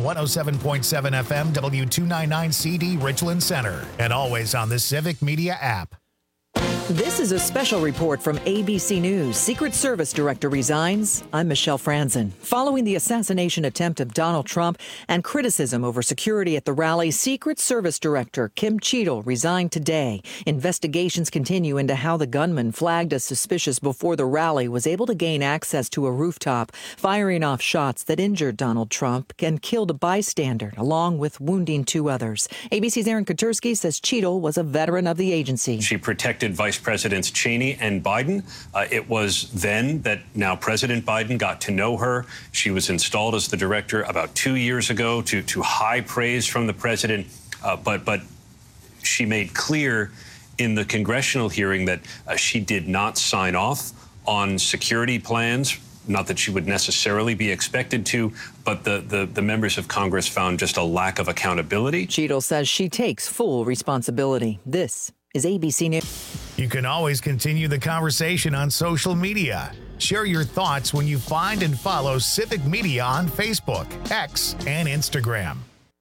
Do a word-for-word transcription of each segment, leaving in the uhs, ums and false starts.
one oh seven point seven F M, W two ninety-nine C D, Richland Center, and always on the Civic Media app. This is a special report from A B C News. Secret Service Director resigns. I'm Michelle Franzen. Following the assassination attempt of Donald Trump and criticism over security at the rally, Secret Service Director Kim Cheadle resigned today. Investigations continue into how the gunman, flagged as suspicious before the rally, was able to gain access to a rooftop, firing off shots that injured Donald Trump and killed a bystander, along with wounding two others. A B C's Aaron Katersky says Cheadle was a veteran of the agency. She protected Vice Presidents Cheney and Biden. Uh, it was then that now President Biden got to know her. She was installed as the director about two years ago to, to high praise from the president. Uh, but, but she made clear in the congressional hearing that uh, she did not sign off on security plans. Not that she would necessarily be expected to, but the, the, the members of Congress found just a lack of accountability. Cheadle says she takes full responsibility. This is A B C News. You can always continue the conversation on social media. Share your thoughts when you find and follow Civic Media on Facebook, X, and Instagram.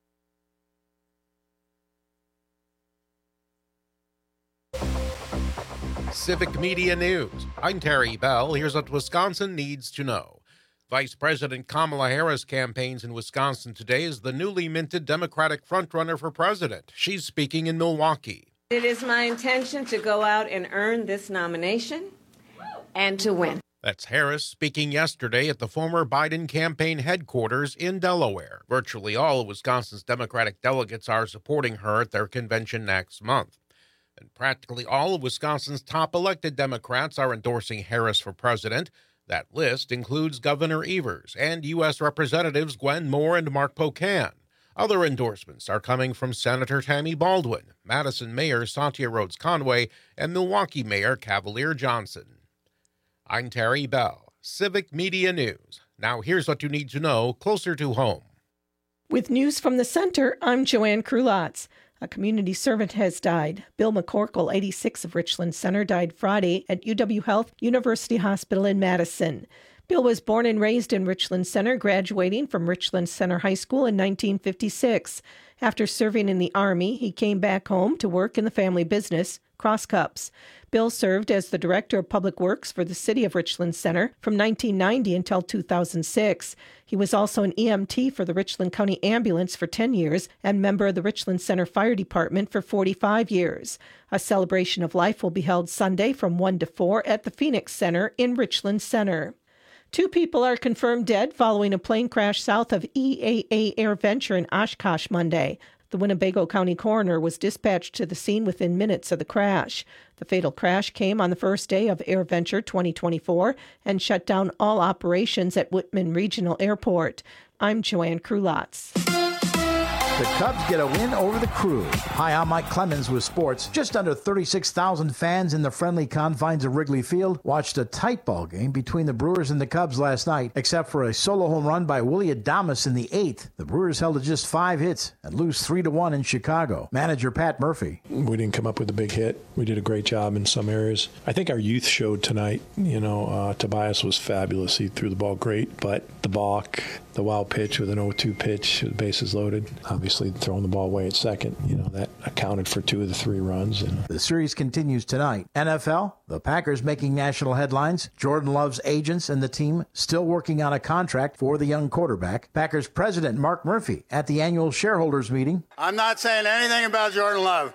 Civic Media News. I'm Terry Bell. Here's what Wisconsin needs to know. Vice President Kamala Harris campaigns in Wisconsin today as the newly minted Democratic frontrunner for president. She's speaking in Milwaukee. It is my intention to go out and earn this nomination and to win. That's Harris speaking yesterday at the former Biden campaign headquarters in Delaware. Virtually all of Wisconsin's Democratic delegates are supporting her at their convention next month. And practically all of Wisconsin's top elected Democrats are endorsing Harris for president. That list includes Governor Evers and U S Representatives Gwen Moore and Mark Pocan. Other endorsements are coming from Senator Tammy Baldwin, Madison Mayor Satya Rhodes Conway, and Milwaukee Mayor Cavalier Johnson. I'm Terry Bell, Civic Media News. Now here's what you need to know closer to home. With news from the center, I'm Joanne Krulotz. A community servant has died. Bill McCorkle, eighty-six, of Richland Center, died Friday at U W Health University Hospital in Madison. Bill was born and raised in Richland Center, graduating from Richland Center High School in nineteen fifty-six. After serving in the Army, he came back home to work in the family business, Cross Cups. Bill served as the Director of Public Works for the City of Richland Center from nineteen ninety until two thousand six. He was also an E M T for the Richland County Ambulance for ten years and member of the Richland Center Fire Department for forty-five years. A celebration of life will be held Sunday from one to four at the Phoenix Center in Richland Center. Two people are confirmed dead following a plane crash south of E A A AirVenture in Oshkosh Monday. The Winnebago County coroner was dispatched to the scene within minutes of the crash. The fatal crash came on the first day of AirVenture twenty twenty-four and shut down all operations at Whitman Regional Airport. I'm Joanne Krulotz. The Cubs get a win over the Crew. Hi, I'm Mike Clemens with sports. Just under thirty-six thousand fans in the friendly confines of Wrigley Field watched a tight ball game between the Brewers and the Cubs last night, except for a solo home run by Willie Adames in the eighth. The Brewers held to just five hits and lose three to one in Chicago. Manager Pat Murphy. We didn't come up with a big hit. We did a great job in some areas. I think our youth showed tonight. You know, uh, Tobias was fabulous. He threw the ball great, but the balk, the wild pitch with an oh two pitch, the bases loaded. Obviously, throwing the ball away at second, you know, that accounted for two of the three runs. And the series continues tonight. N F L, the Packers making national headlines. Jordan Love's agents and the team still working on a contract for the young quarterback. Packers president Mark Murphy at the annual shareholders meeting. I'm not saying anything about Jordan Love.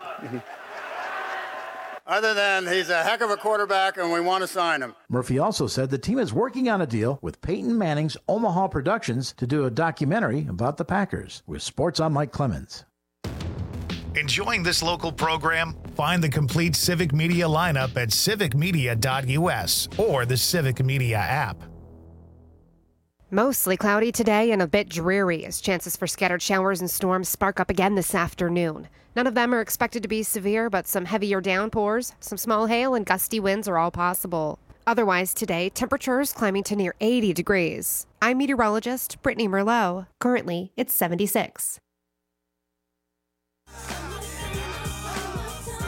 Other than he's a heck of a quarterback and we want to sign him. Murphy also said the team is working on a deal with Peyton Manning's Omaha Productions to do a documentary about the Packers. With sports, I'm Mike Clemens. Enjoying this local program? Find the complete Civic Media lineup at civic media dot u s or the Civic Media app. Mostly cloudy today and a bit dreary as chances for scattered showers and storms spark up again this afternoon. None of them are expected to be severe, but some heavier downpours, some small hail, and gusty winds are all possible. Otherwise today, temperatures climbing to near eighty degrees. I'm meteorologist Brittany Merlot. Currently, it's seventy-six.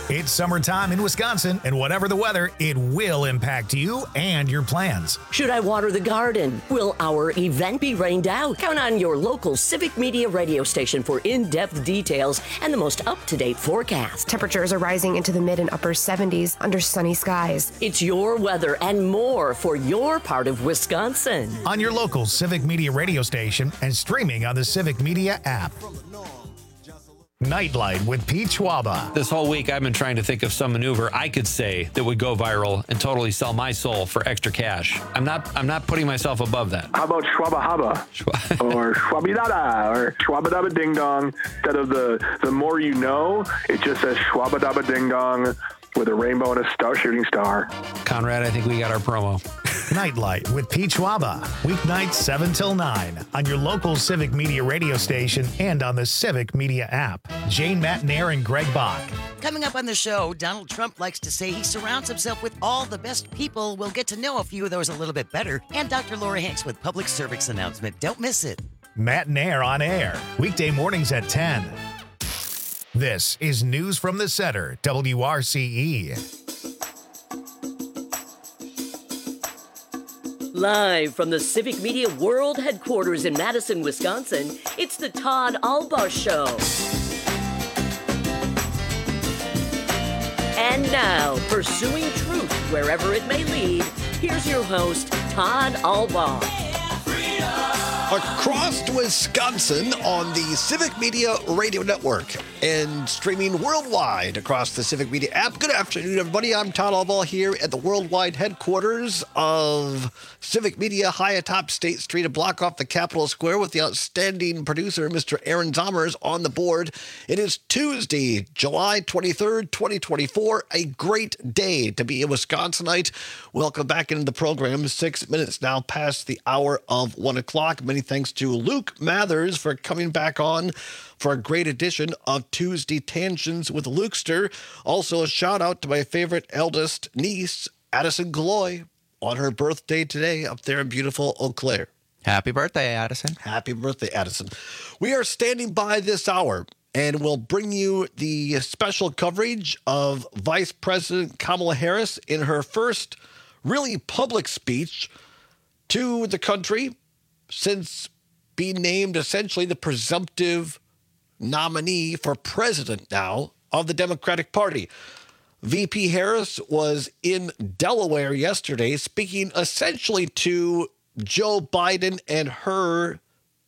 It's summertime in Wisconsin, and whatever the weather, it will impact you and your plans. Should I water the garden? Will our event be rained out? Count on your local Civic Media radio station for in-depth details and the most up-to-date forecast. Temperatures are rising into the mid and upper seventies under sunny skies. It's your weather and more for your part of Wisconsin. On your local Civic Media radio station and streaming on the Civic Media app. Nightlight with Pete Schwaba. This whole week, I've been trying to think of some maneuver I could say that would go viral and totally sell my soul for extra cash. I'm not I'm not putting myself above that. How about Schwaba Haba? Or Schwabidada? Or Schwabadaba Ding Dong? Instead of the, the more you know, it just says Schwabadaba Ding Dong with a rainbow and a star shooting star. Conrad, I think we got our promo. Nightlight with Pete Schwaba. Weeknights seven till nine on your local Civic Media radio station and on the Civic Media app. Jane Matnair and Greg Bach. Coming up on the show, Donald Trump likes to say he surrounds himself with all the best people. We'll get to know a few of those a little bit better. And Doctor Laura Hanks with public service announcement. Don't miss it. Matnair on air. Weekday mornings at ten. This is News from the Center, W R C E. Live from the Civic Media World Headquarters in Madison, Wisconsin, it's the Todd Albaugh Show. And now, pursuing truth wherever it may lead, here's your host, Todd Albaugh. Across Wisconsin on the Civic Media Radio Network and streaming worldwide across the Civic Media app. Good afternoon, everybody. I'm Todd Albaugh here at the worldwide headquarters of Civic Media, high atop State Street, a block off the Capitol Square with the outstanding producer, Mister Aaron Zommers, on the board. It is Tuesday, July twenty-third, twenty twenty-four, a great day to be a Wisconsinite. Welcome back into the program. Six minutes now past the hour of one o'clock. Many thanks to Luke Mathers for coming back on for a great edition of Tuesday Tangents with Lukester. Also, a shout out to my favorite eldest niece, Addison Gloy, on her birthday today up there in beautiful Eau Claire. Happy birthday, Addison. Happy birthday, Addison. We are standing by this hour and we'll bring you the special coverage of Vice President Kamala Harris in her first really public speech to the country since being named essentially the presumptive nominee for president now of the Democratic Party. V P Harris was in Delaware yesterday speaking essentially to Joe Biden and her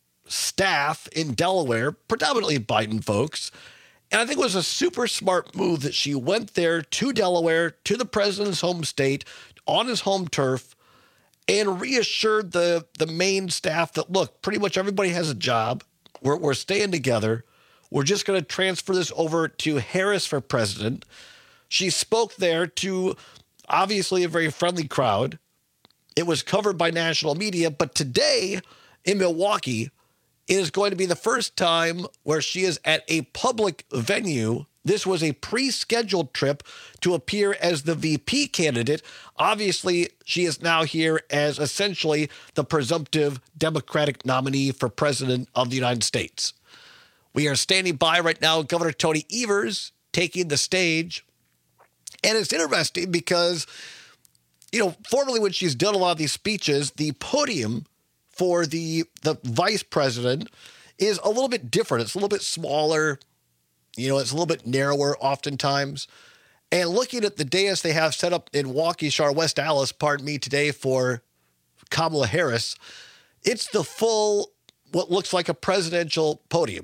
staff in Delaware, predominantly Biden folks. And I think it was a super smart move that she went there to Delaware, to the president's home state, on his home turf, and reassured the, the main staff that, look, pretty much everybody has a job. We're, we're staying together. We're just going to transfer this over to Harris for president. She spoke there to obviously a very friendly crowd. It was covered by national media, but today in Milwaukee, it is going to be the first time where she is at a public venue. This was a pre-scheduled trip to appear as the V P candidate. Obviously, she is now here as essentially the presumptive Democratic nominee for president of the United States. We are standing by right now, Governor Tony Evers taking the stage. And it's interesting because, you know, formerly when she's done a lot of these speeches, the podium for the, the vice president is a little bit different. It's a little bit smaller. You know, it's a little bit narrower oftentimes. And looking at the dais they have set up in Waukesha, West Allis, pardon me, today for Kamala Harris, it's the full, what looks like a presidential podium.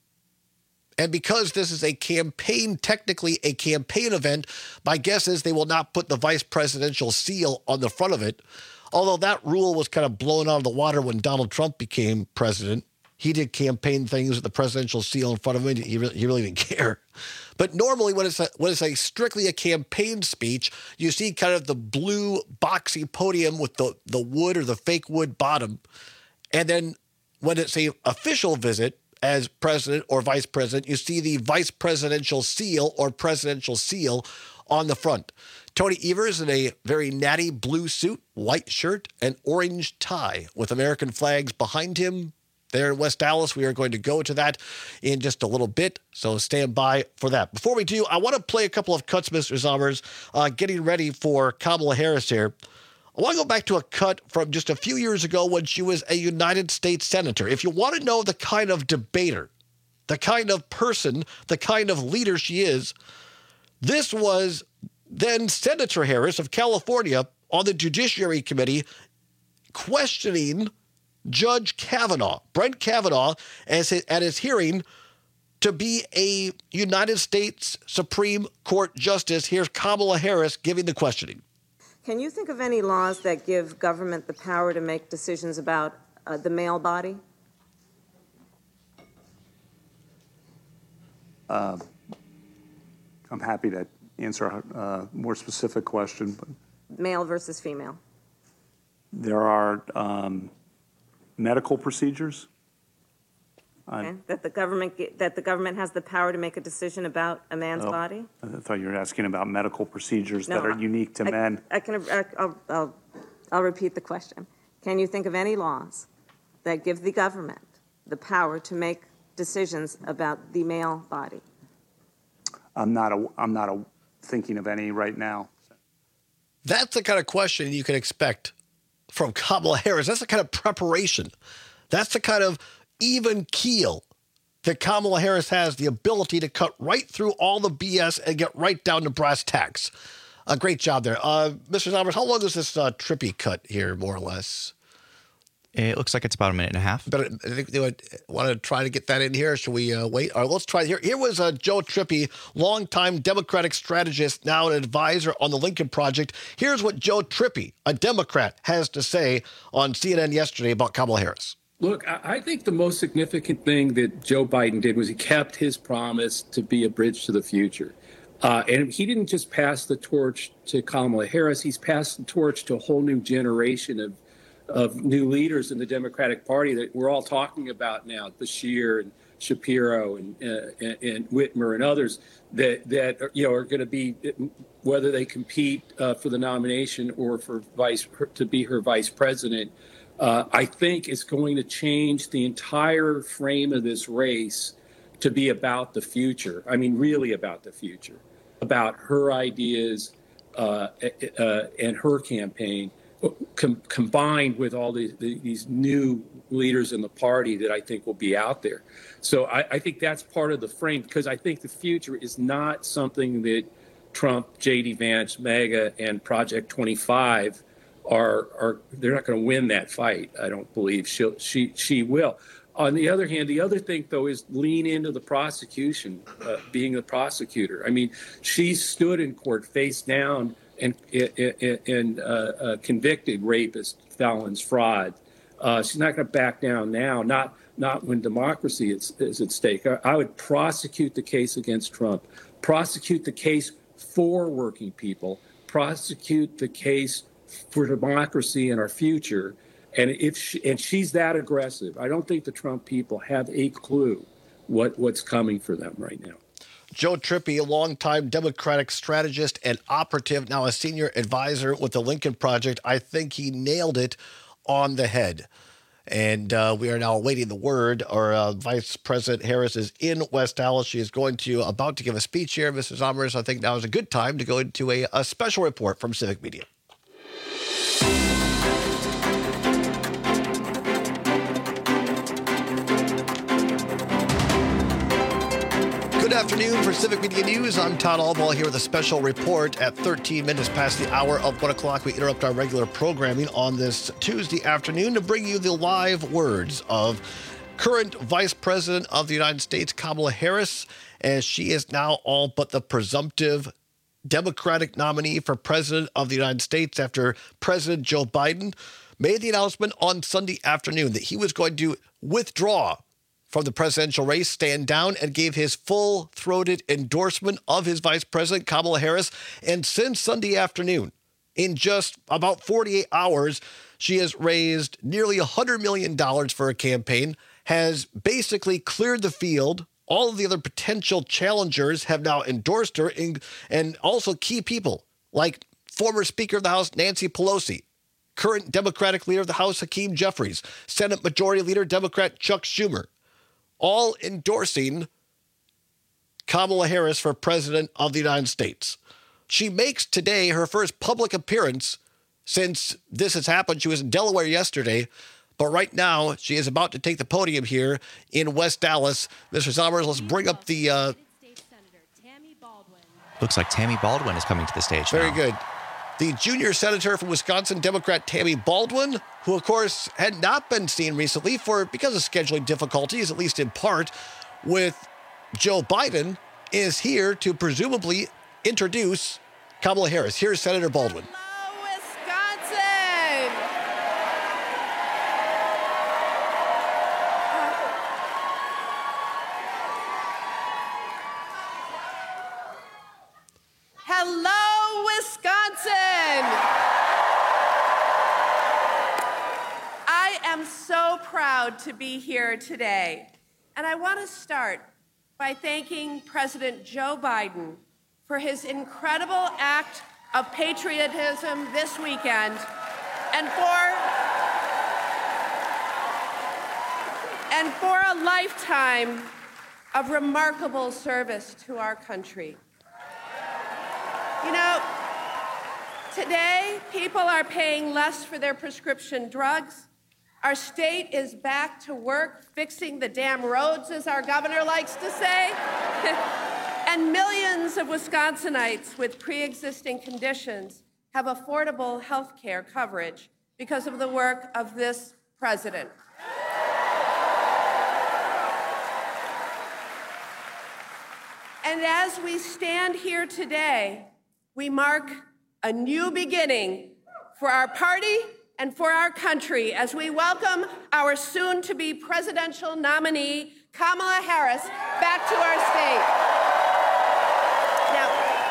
And because this is a campaign, technically a campaign event, my guess is they will not put the vice presidential seal on the front of it. Although that rule was kind of blown out of the water when Donald Trump became president. He did campaign things with the presidential seal in front of him. He really, he really didn't care. But normally when it's, a, when it's a strictly a campaign speech, you see kind of the blue boxy podium with the, the wood or the fake wood bottom. And then when it's a official visit as president or vice president, you see the vice presidential seal or presidential seal on the front. Tony Evers in a very natty blue suit, white shirt, and orange tie with American flags behind him there in West Dallas. We are going to go to that in just a little bit, so stand by for that. Before we do, I want to play a couple of cuts, Mister Zommers, uh, getting ready for Kamala Harris here. I want to go back to a cut from just a few years ago when she was a United States Senator. If you want to know the kind of debater, the kind of person, the kind of leader she is, this was then Senator Harris of California on the Judiciary Committee questioning Judge Kavanaugh, Brett Kavanaugh, as his, at his hearing to be a United States Supreme Court justice. Here's Kamala Harris giving the questioning. Can you think of any laws that give government the power to make decisions about uh, the male body? Uh, I'm happy to answer a uh, more specific question. But Male versus female. there are um, medical procedures. Okay. Uh, That the government ge- that the government has the power to make a decision about a man's oh, body. I thought you were asking about medical procedures No, that are unique to I, men. I can. I, I'll, I'll, I'll repeat the question. Can you think of any laws that give the government the power to make decisions about the male body? I'm not. A, I'm not a, thinking of any right now. That's the kind of question you can expect from Kamala Harris. That's the kind of preparation. That's the kind of even keel that Kamala Harris has, the ability to cut right through all the B S and get right down to brass tacks. A great job there. Uh, Mister Zommers, how long is this uh, trippy cut here, more or less? It looks like it's about a minute and a half. But I think they would want to try to get that in here. Should we uh, wait? All right, let's try. Here, here was uh, Joe Trippi, longtime Democratic strategist, now an advisor on the Lincoln Project. Here's what Joe Trippi, a Democrat, has to say on C N N yesterday about Kamala Harris. Look, I think the most significant thing that Joe Biden did was he kept his promise to be a bridge to the future. Uh, and he didn't just pass the torch to Kamala Harris. He's passed the torch to a whole new generation of of new leaders in the Democratic Party that we're all talking about now, Beshear and Shapiro and, uh, and, and Whitmer and others that, that are, you know, are going to be, whether they compete uh, for the nomination or for vice to be her vice president, uh, I think is going to change the entire frame of this race to be about the future. I mean, really about the future, about her ideas uh, uh, and her campaign. Com- combined with all these, these new leaders in the party that I think will be out there. So I, I think that's part of the frame, because I think the future is not something that Trump, J D Vance, MAGA, and Project twenty-five are, are they're not going to win that fight. I don't believe she'll, she she will. On the other hand, the other thing, though, is lean into the prosecution, uh, being the prosecutor. I mean, she stood in court face down and, and, and uh, uh, convicted rapists, felons, fraud. Uh, she's not going to back down now, not not when democracy is, is at stake. I, I would prosecute the case against Trump, prosecute the case for working people, prosecute the case for democracy and our future. And if she, and she's that aggressive, I don't think the Trump people have a clue what, what's coming for them right now. Joe Trippi, a longtime Democratic strategist and operative, now a senior advisor with the Lincoln Project. I think he nailed it on the head. And uh, we are now awaiting the word. Our uh, Vice President Harris is in West Dallas. She is going to, about to give a speech here. Mister Zommers, I think now is a good time to go into a, a special report from Civic Media. Good afternoon for Civic Media News. I'm Todd Albaugh here with a special report at thirteen minutes past the hour of one o'clock. We interrupt our regular programming on this Tuesday afternoon to bring you the live words of current Vice President of the United States, Kamala Harris, as she is now all but the presumptive Democratic nominee for President of the United States after President Joe Biden made the announcement on Sunday afternoon that he was going to withdraw from the presidential race, stand down, and gave his full-throated endorsement of his vice president, Kamala Harris. And since Sunday afternoon, in just about forty-eight hours, she has raised nearly one hundred million dollars for a campaign, has basically cleared the field. All of the other potential challengers have now endorsed her, and also key people like former Speaker of the House Nancy Pelosi current Democratic leader of the House, Hakeem Jeffries, Senate Majority Leader, Democrat Chuck Schumer, all endorsing Kamala Harris for President of the United States. She makes today her first public appearance since this has happened. She was in Delaware yesterday, but right now she is about to take the podium here in West Dallas. Mister Sommers, let's bring up the... Uh, Looks like Tammy Baldwin is coming to the stage Very now. good. The junior senator from Wisconsin, Democrat Tammy Baldwin, who, of course, had not been seen recently for because of scheduling difficulties, at least in part, with Joe Biden, is here to presumably introduce Kamala Harris. Here's Senator Baldwin. Hello, Wisconsin! I am so proud to be here today, and I want to start by thanking President Joe Biden for his incredible act of patriotism this weekend and for, and for a lifetime of remarkable service to our country. You know, today, people are paying less for their prescription drugs. Our state is back to work fixing the damn roads, as our governor likes to say. And millions of Wisconsinites with pre-existing conditions have affordable health care coverage because of the work of this president. And as we stand here today, we mark a new beginning for our party and for our country as we welcome our soon-to-be presidential nominee, Kamala Harris, back to our state. Now,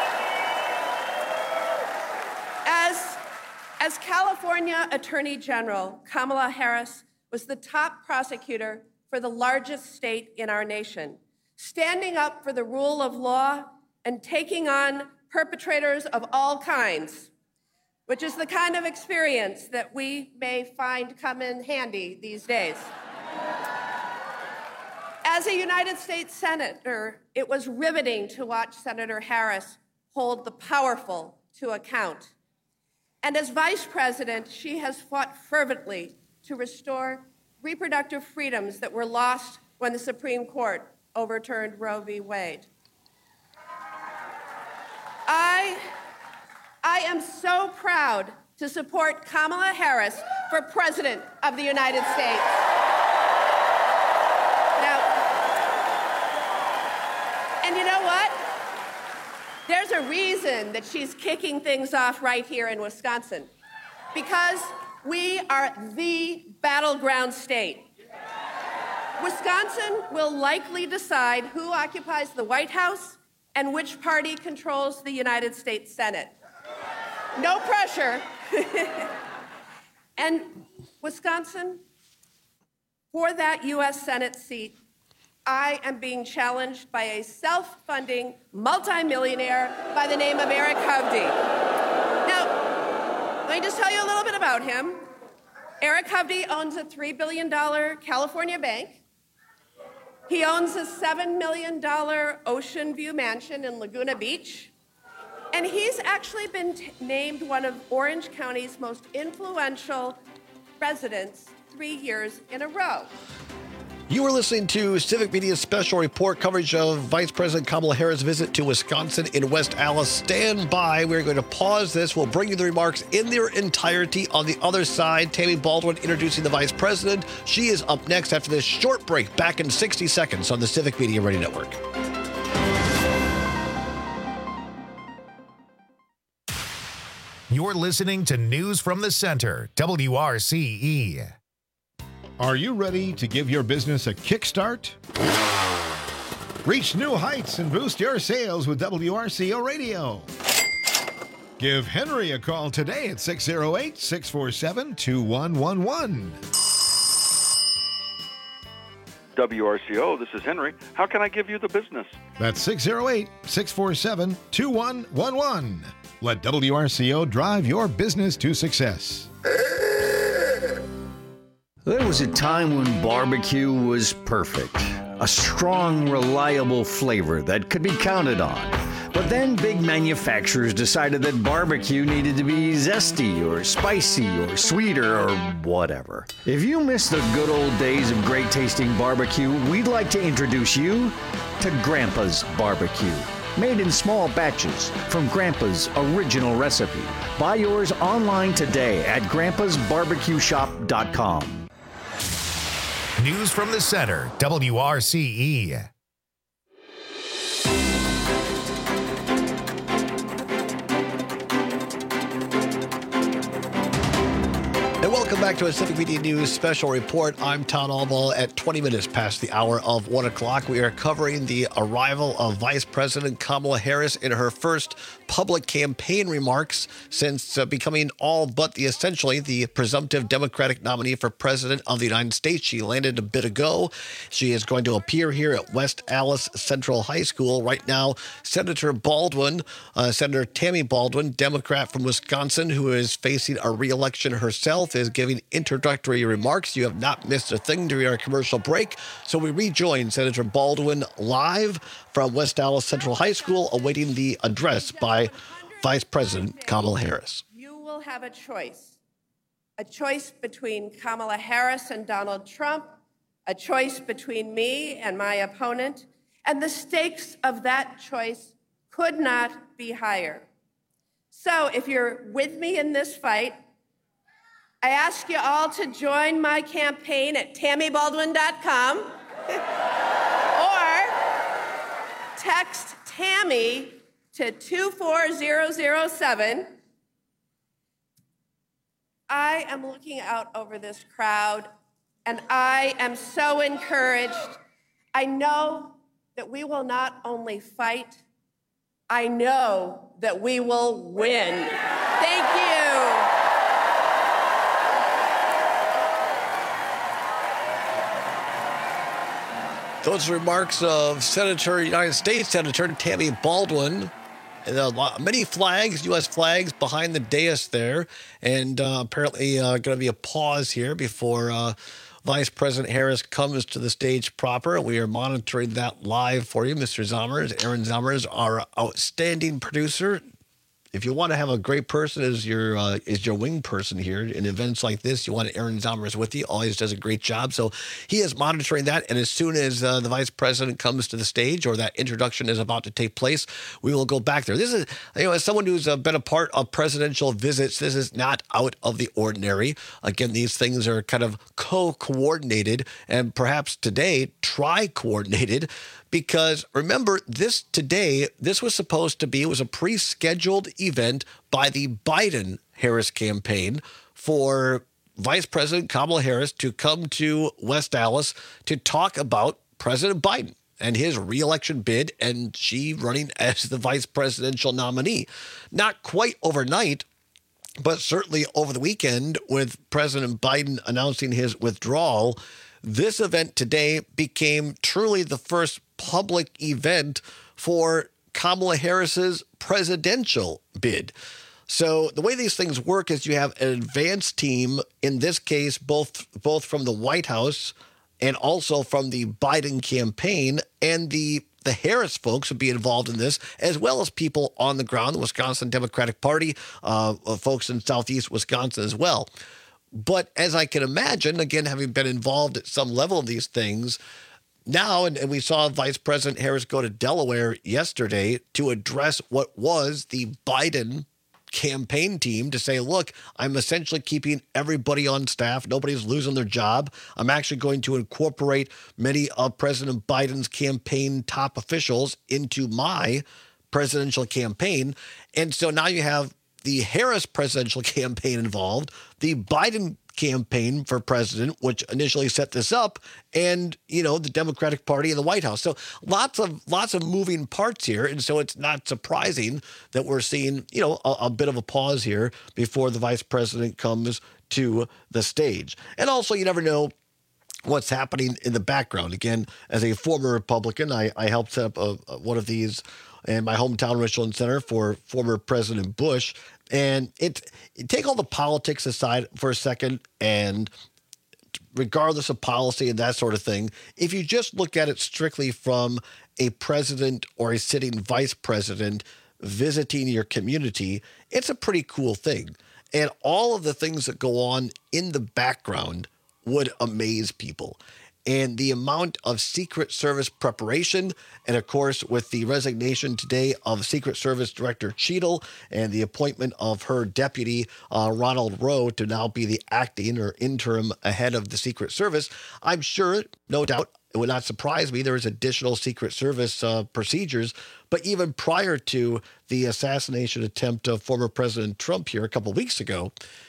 as, as California Attorney General, Kamala Harris was the top prosecutor for the largest state in our nation, standing up for the rule of law and taking on perpetrators of all kinds, which is the kind of experience that we may find come in handy these days. As a United States Senator, it was riveting to watch Senator Harris hold the powerful to account. And as Vice President, she has fought fervently to restore reproductive freedoms that were lost when the Supreme Court overturned Roe v. Wade. I, I am so proud to support Kamala Harris for President of the United States. Now, and you know what? There's a reason that she's kicking things off right here in Wisconsin, because we are the battleground state. Wisconsin will likely decide who occupies the White House and which party controls the United States Senate. No pressure. And Wisconsin, for that U S Senate seat, I am being challenged by a self-funding multimillionaire by the name of Eric Hovde. Now, let me just tell you a little bit about him. Eric Hovde owns a three billion dollars California bank. He owns a seven million dollars Ocean View mansion in Laguna Beach. And he's actually been t- named one of Orange County's most influential residents three years in a row. You are listening to Civic Media's special report coverage of Vice President Kamala Harris' visit to Wisconsin in West Allis. Stand by. We're going to pause this. We'll bring you the remarks in their entirety. On the other side, Tammy Baldwin introducing the Vice President. She is up next after this short break, back in sixty seconds on the Civic Media Radio Network. You're listening to News from the Center, W R C E. Are you ready to give your business a kickstart? Reach new heights and boost your sales with W R C O Radio. Give Henry a call today at six oh eight, six four seven, two one one one. W R C O, this is Henry. How can I give you the business? That's six oh eight, six four seven, two one one one. Let W R C O drive your business to success. There was a time when barbecue was perfect. A strong, reliable flavor that could be counted on. But then big manufacturers decided that barbecue needed to be zesty or spicy or sweeter or whatever. If you miss the good old days of great tasting barbecue, we'd like to introduce you to Grandpa's Barbecue. Made in small batches from Grandpa's original recipe. Buy yours online today at grandpas barbecue shop dot com. News from the center, W R C E. And welcome back to a Civic Media News special report. I'm Todd Albaugh. At twenty minutes past the hour of one o'clock, we are covering the arrival of Vice President Kamala Harris in her first public campaign remarks since uh, becoming all but the essentially the presumptive Democratic nominee for President of the United States. She landed a bit ago. She is going to appear here at West Allis Central High School. Right now, Senator Baldwin, uh, Senator Tammy Baldwin, Democrat from Wisconsin, who is facing a re-election herself, is giving introductory remarks. You have not missed a thing during our commercial break. So we rejoin Senator Baldwin live from West Allis Central High School, awaiting the address by Vice President Kamala Harris. You will have a choice, a choice between Kamala Harris and Donald Trump, a choice between me and my opponent, and the stakes of that choice could not be higher. So if you're with me in this fight, I ask you all to join my campaign at tammy baldwin dot com or text Tammy to two four zero zero seven. I am looking out over this crowd, and I am so encouraged. I know that we will not only fight, I know that we will win. Thank you. Those remarks of Senator United States Senator Tammy Baldwin. And a lot, many flags, U S flags behind the dais there. And uh, apparently uh, going to be a pause here before uh, Vice President Harris comes to the stage proper. We are monitoring that live for you. Mister Zommers, Aaron Zommers, our outstanding producer. If you want to have a great person as your uh, as your wing person here in events like this, you want Aaron Zommers with you. Always does a great job. So he is monitoring that. And as soon as uh, the vice president comes to the stage or that introduction is about to take place, we will go back there. This is, you know, as someone who's uh, been a part of presidential visits, this is not out of the ordinary. Again, these things are kind of co-coordinated and perhaps today tri-coordinated. Because remember, this today, this was supposed to be, it was a pre-scheduled event by the Biden-Harris campaign for Vice President Kamala Harris to come to West Allis to talk about President Biden and his re-election bid, and she running as the vice presidential nominee. Not quite overnight, but certainly over the weekend with President Biden announcing his withdrawal, this event today became truly the first public event for Kamala Harris's presidential bid. So the way these things work is you have an advance team, in this case, both both from the White House and also from the Biden campaign, and the the Harris folks would be involved in this, as well as people on the ground, the Wisconsin Democratic Party, uh, folks in Southeast Wisconsin as well. But as I can imagine, again, having been involved at some level of these things, now, and, and we saw Vice President Harris go to Delaware yesterday to address what was the Biden campaign team to say, look, I'm essentially keeping everybody on staff. Nobody's losing their job. I'm actually going to incorporate many of President Biden's campaign top officials into my presidential campaign. And so now you have the Harris presidential campaign involved, the Biden campaign for president, which initially set this up, and, you know, the Democratic Party and the White House. So lots of lots of moving parts here. And so it's not surprising that we're seeing, you know, a, a bit of a pause here before the vice president comes to the stage. And also, you never know what's happening in the background. Again, as a former Republican, I, I helped set up a, a, one of these in my hometown Richland Center for former President Bush. And it, take all the politics aside for a second, and regardless of policy and that sort of thing, if you just look at it strictly from a president or a sitting vice president visiting your community, it's a pretty cool thing. And all of the things that go on in the background would amaze people. And the amount of Secret Service preparation, and of course, with the resignation today of Secret Service Director Cheadle and the appointment of her deputy, uh, Ronald Rowe, to now be the acting or interim head of the Secret Service, I'm sure, no doubt, it would not surprise me, there is additional Secret Service uh, procedures. But even prior to the assassination attempt of former President Trump here a couple of weeks ago,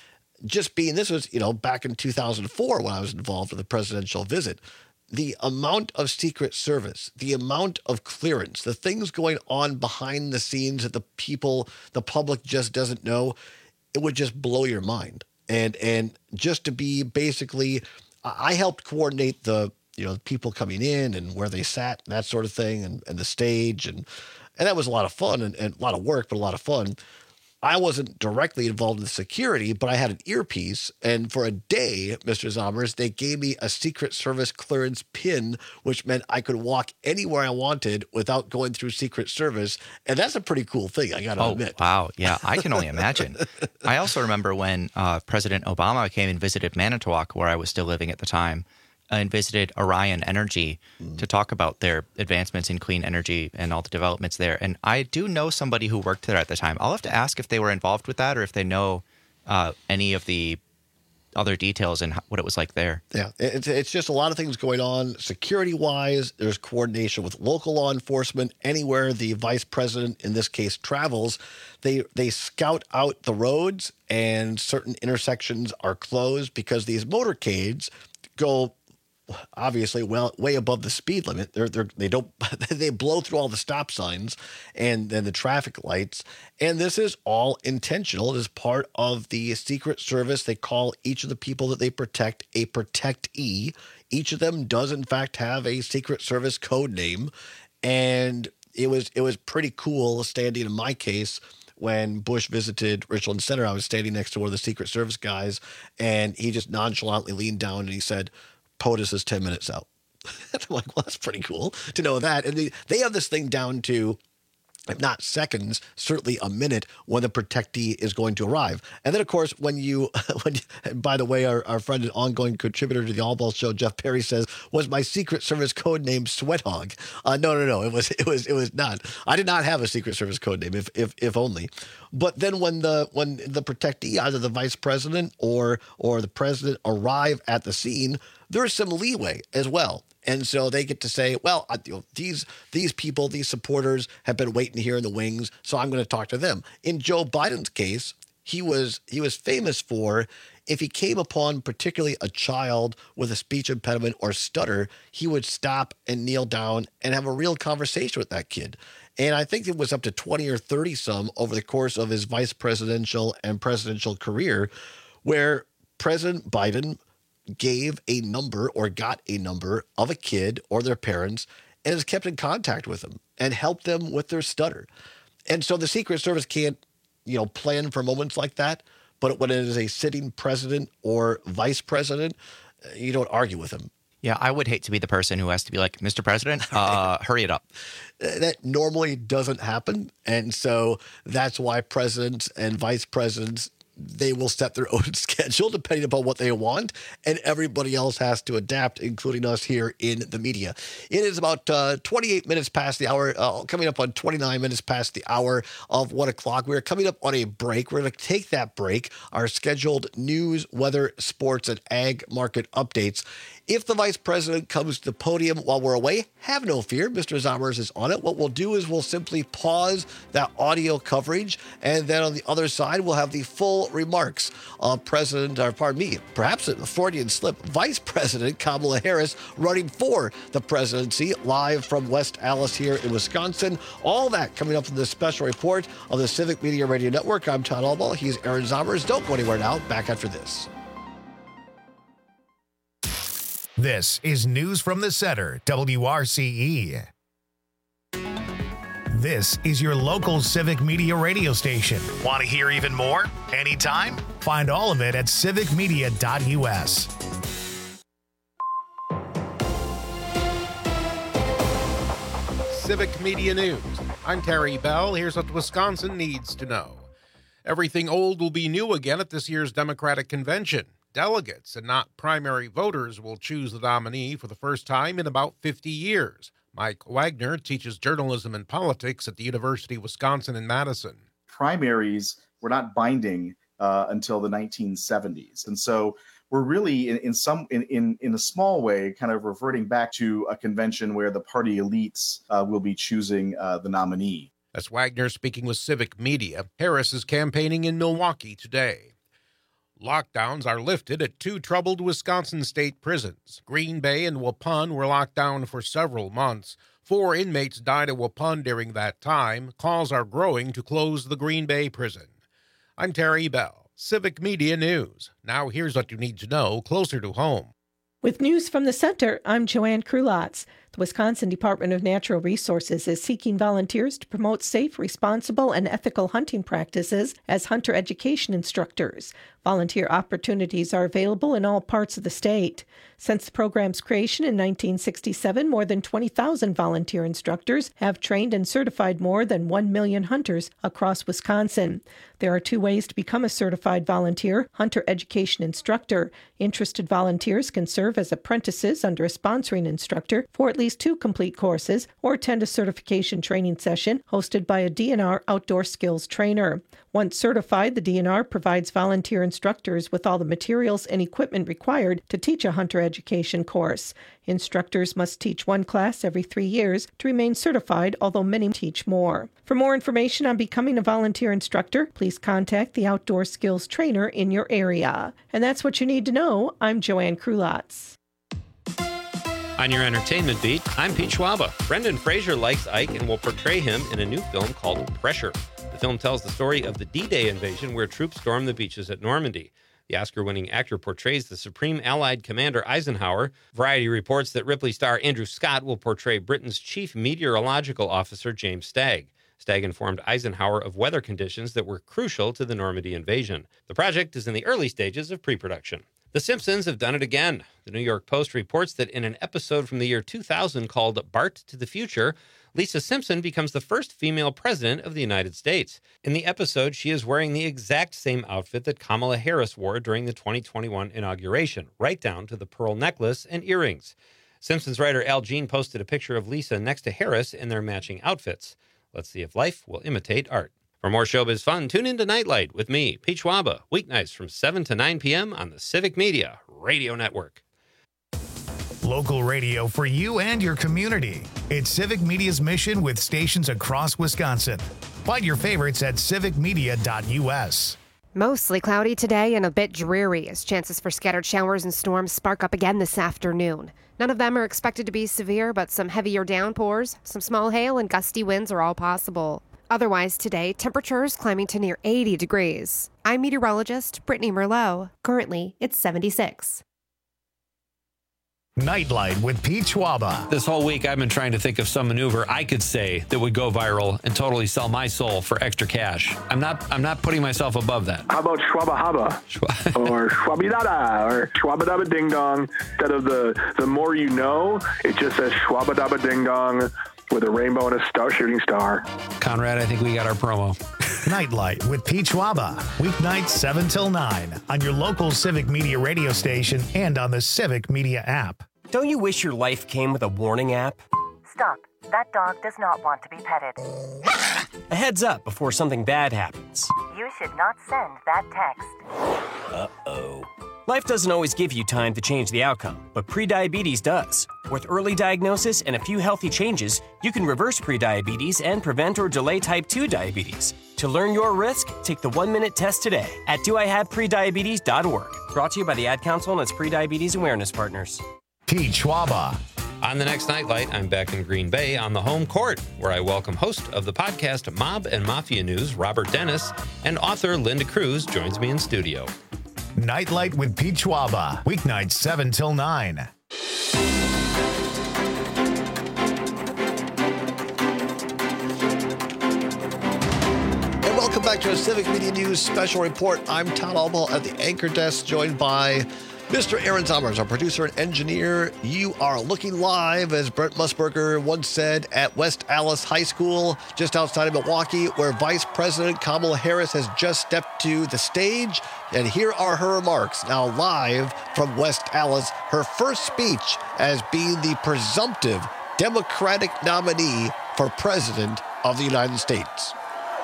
just being, this was, you know, back in two thousand four when I was involved with the presidential visit, the amount of Secret Service, the amount of clearance, the things going on behind the scenes that the people, the public just doesn't know, it would just blow your mind. And and just to be basically, I helped coordinate the, you know, people coming in and where they sat and that sort of thing, and, and the stage. And, and that was a lot of fun and, and a lot of work, but a lot of fun. I wasn't directly involved in the security, but I had an earpiece. And for a day, Mister Zommers, they gave me a Secret Service clearance pin, which meant I could walk anywhere I wanted without going through Secret Service. And that's a pretty cool thing, I got to oh, admit. Wow. Yeah, I can only imagine. I also remember when uh, President Obama came and visited Manitowoc, where I was still living at the time, and visited Orion Energy mm. to talk about their advancements in clean energy and all the developments there. And I do know somebody who worked there at the time. I'll have to ask if they were involved with that or if they know uh, any of the other details and what it was like there. Yeah, it's, it's just a lot of things going on security-wise. There's coordination with local law enforcement. Anywhere the vice president, in this case, travels, they they scout out the roads, and certain intersections are closed because these motorcades go obviously well way above the speed limit. They're, they're they don't they blow through all the stop signs and then the traffic lights, and this is all intentional. It is part of the Secret Service. They call each of the people that they protect a protectee. Each of them does in fact have a Secret Service code name, and it was it was pretty cool standing in my case. When Bush visited Richland Center, I was standing next to one of the Secret Service guys, and he just nonchalantly leaned down and he said, POTUS is ten minutes out. I'm like, well, that's pretty cool to know that. And they, they have this thing down to, if not seconds, certainly a minute when the protectee is going to arrive. And then, of course, when you, when you, by the way, our, our friend and ongoing contributor to the All Ball Show, Jeff Perry, says, was my Secret Service code name Sweat Hog? Uh, no, no, no, it was, it was, it was not. I did not have a Secret Service code name, if, if, if only. But then when the when the protectee, either the vice president or or the president, arrive at the scene, there's some leeway as well. And so they get to say, well, I, you know, these these people, these supporters have been waiting here in the wings, so I'm going to talk to them. In Joe Biden's case, he was he was famous for, if he came upon particularly a child with a speech impediment or stutter, he would stop and kneel down and have a real conversation with that kid. And I think it was up to twenty or thirty some over the course of his vice presidential and presidential career, where President Biden gave a number or got a number of a kid or their parents and has kept in contact with them and helped them with their stutter. And so the Secret Service can't, you know, plan for moments like that. But when it is a sitting president or vice president, you don't argue with them. Yeah, I would hate to be the person who has to be like, Mister President, uh, hurry it up. That normally doesn't happen. And so that's why presidents and vice presidents, they will set their own schedule depending upon what they want, and everybody else has to adapt, including us here in the media. It is about uh, twenty-eight minutes past the hour, uh, coming up on twenty-nine minutes past the hour of one o'clock. We're coming up on a break. We're going to take that break, our scheduled news, weather, sports, and ag market updates. If the vice president comes to the podium while we're away, have no fear. Mister Zommers is on it. What we'll do is we'll simply pause that audio coverage, and then on the other side, we'll have the full remarks of President, or pardon me, perhaps a Freudian slip, Vice President Kamala Harris running for the presidency, live from West Allis here in Wisconsin. All that coming up from this special report of the Civic Media Radio Network. I'm Todd Albaugh. He's Aaron Zommers. Don't go anywhere now. Back after this. This is News from the Center, W R C E. This is your local Civic Media radio station. Want to hear even more? Anytime? Find all of it at civic media dot U S. Civic Media News. I'm Terry Bell. Here's what Wisconsin needs to know. Everything old will be new again at this year's Democratic Convention. Delegates and not primary voters will choose the nominee for the first time in about fifty years. Mike Wagner teaches journalism and politics at the University of Wisconsin in Madison. Primaries were not binding uh, until the nineteen seventies. And so we're really in, in some in, in, in a small way kind of reverting back to a convention where the party elites uh, will be choosing uh, the nominee. That's Wagner speaking with Civic Media. Harris is campaigning in Milwaukee today. Lockdowns are lifted at two troubled Wisconsin state prisons. Green Bay and Waupun were locked down for several months. Four inmates died at Waupun during that time. Calls are growing to close the Green Bay prison. I'm Terry Bell. Civic Media News. Now here's what you need to know closer to home. With news from the center, I'm Joanne Krulotz. The Wisconsin Department of Natural Resources is seeking volunteers to promote safe, responsible, and ethical hunting practices as hunter education instructors. Volunteer opportunities are available in all parts of the state. Since the program's creation in nineteen sixty-seven, more than twenty thousand volunteer instructors have trained and certified more than one million hunters across Wisconsin. There are two ways to become a certified volunteer hunter education instructor. Interested volunteers can serve as apprentices under a sponsoring instructor for at least two complete courses or attend a certification training session hosted by a D N R outdoor skills trainer. Once certified, the D N R provides volunteer instructors with all the materials and equipment required to teach a hunter education course. Instructors must teach one class every three years to remain certified, although many teach more. For more information on becoming a volunteer instructor, please contact the outdoor skills trainer in your area. And that's what you need to know. I'm Joanne Krulotz. On your entertainment beat, I'm Pete Schwaba. Brendan Fraser likes Ike and will portray him in a new film called Pressure. The film tells the story of the D-Day invasion where troops stormed the beaches at Normandy. The Oscar-winning actor portrays the Supreme Allied Commander Eisenhower. Variety reports that Ripley star Andrew Scott will portray Britain's chief meteorological officer, James Stagg. Stagg informed Eisenhower of weather conditions that were crucial to the Normandy invasion. The project is in the early stages of pre-production. The Simpsons have done it again. The New York Post reports that in an episode from the year two thousand called Bart to the Future, Lisa Simpson becomes the first female president of the United States. In the episode, she is wearing the exact same outfit that Kamala Harris wore during the twenty twenty-one inauguration, right down to the pearl necklace and earrings. Simpsons writer Al Jean posted a picture of Lisa next to Harris in their matching outfits. Let's see if life will imitate art. For more showbiz fun, tune in to Nightlight with me, Pete Schwaba, weeknights from seven to nine p.m. on the Civic Media Radio Network. Local radio for you and your community. It's Civic Media's mission with stations across Wisconsin. Find your favorites at civic media dot u s. Mostly cloudy today and a bit dreary as chances for scattered showers and storms spark up again this afternoon. None of them are expected to be severe, but some heavier downpours, some small hail, and gusty winds are all possible. Otherwise today, temperatures climbing to near eighty degrees. I'm meteorologist Brittany Merlot. Currently, it's seventy-six. Nightlight with Pete Schwaba. This whole week, I've been trying to think of some maneuver I could say that would go viral and totally sell my soul for extra cash. I'm not I'm not putting myself above that. How about Schwaba Haba? Or Schwabidada? Or Schwabadaba Ding Dong? Instead of the, the more you know, it just says Schwabadaba Ding Dong with a rainbow and a star shooting star. Conrad, I think we got our promo. Nightlight with Pete Schwaba. Weeknights seven till nine on your local Civic Media radio station and on the Civic Media app. Don't you wish your life came with a warning app? Stop. That dog does not want to be petted. A heads up before something bad happens. You should not send that text. Uh-oh. Life doesn't always give you time to change the outcome, but prediabetes does. With early diagnosis and a few healthy changes, you can reverse prediabetes and prevent or delay type two diabetes. To learn your risk, take the one-minute test today at do I have prediabetes dot org. Brought to you by the Ad Council and its prediabetes awareness partners. Pete Schwaba. On the next Nightlight, I'm back in Green Bay on the home court, where I welcome host of the podcast Mob and Mafia News, Robert Dennis, and author Linda Cruz joins me in studio. Nightlight with Pete Schwaba. Weeknights seven till nine. And welcome back to a Civic Media News special report. I'm Todd Albaugh at the anchor desk, joined by Mister Aaron Zommers, our producer and engineer. You are looking live, as Brent Musburger once said, at West Allis High School, just outside of Milwaukee, where Vice President Kamala Harris has just stepped to the stage. And here are her remarks, now live from West Allis, her first speech as being the presumptive Democratic nominee for President of the United States.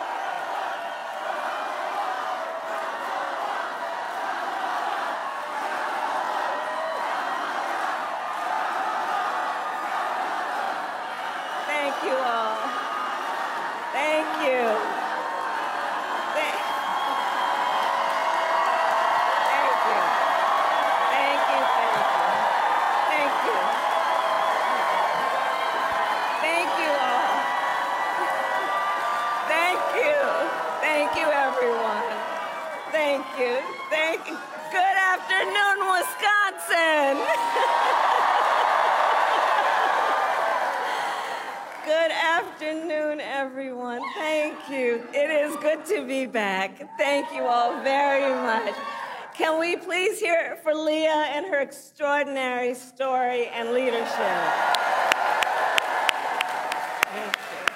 Thank you all very much. Can we please hear it for Leah and her extraordinary story and leadership? Thank you.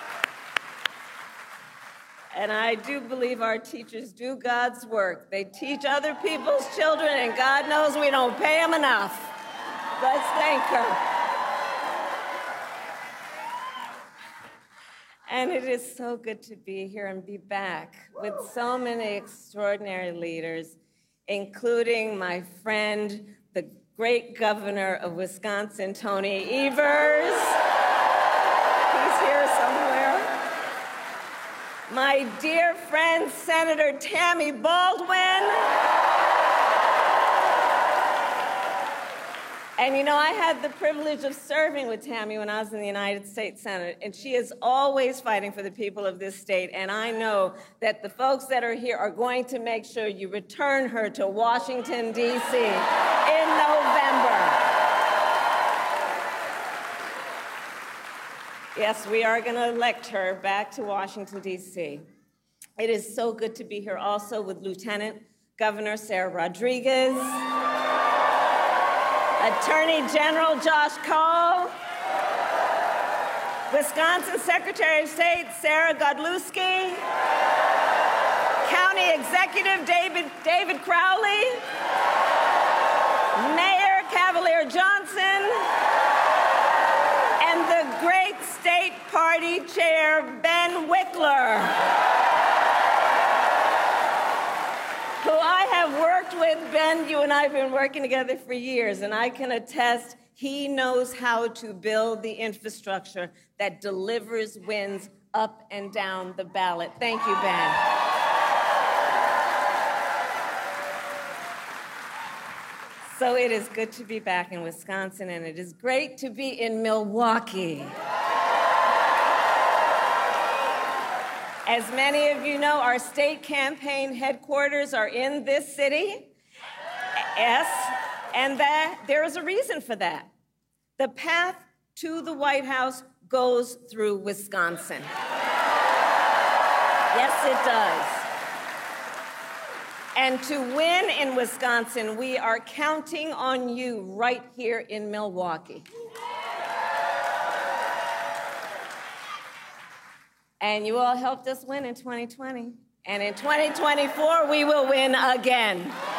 And I do believe our teachers do God's work. They teach other people's children, and God knows we don't pay them enough. Let's thank her. And it is so good to be here and be back with so many extraordinary leaders, including my friend, the great governor of Wisconsin, Tony Evers. He's here somewhere. My dear friend, Senator Tammy Baldwin. And you know, I had the privilege of serving with Tammy when I was in the United States Senate, and she is always fighting for the people of this state, and I know that the folks that are here are going to make sure you return her to Washington, D C in November. Yes, we are going to elect her back to Washington, D C It is so good to be here also with Lieutenant Governor Sarah Rodriguez, Attorney General Josh Kaul, Wisconsin Secretary of State Sarah Godlewski, County Executive David, David Crowley, Mayor Cavalier Johnson, and the great State Party Chair Ben Wickler, who I have worked with. Ben, you and I have been working together for years, and I can attest he knows how to build the infrastructure that delivers wins up and down the ballot. Thank you, Ben. So it is good to be back in Wisconsin, and it is great to be in Milwaukee. As many of you know, our state campaign headquarters are in this city. Yes, and that there is a reason for that. The path to the White House goes through Wisconsin. Yes, it does. And to win in Wisconsin, we are counting on you right here in Milwaukee. And you all helped us win in twenty twenty. And in twenty twenty-four, we will win again.